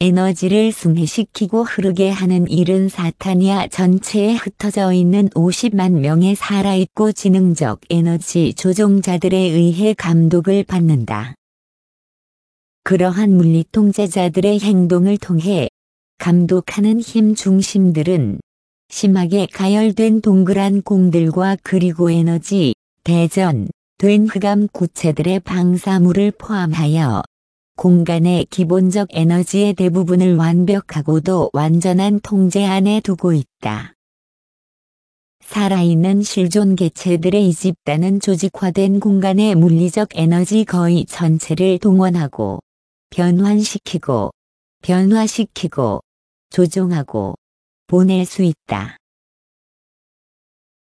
에너지를 순회시키고 흐르게 하는 일은 사타니아 전체에 흩어져 있는 50만 명의 살아있고 지능적 에너지 조종자들에 의해 감독을 받는다. 그러한 물리 통제자들의 행동을 통해 감독하는 힘 중심들은 심하게 가열된 동그란 공들과 그리고 에너지, 대전, 된 흑암 구체들의 방사물을 포함하여 공간의 기본적 에너지의 대부분을 완벽하고도 완전한 통제 안에 두고 있다. 살아있는 실존 개체들의 이 집단은 조직화된 공간의 물리적 에너지 거의 전체를 동원하고 변환시키고 변화시키고 조종하고 보낼 수 있다.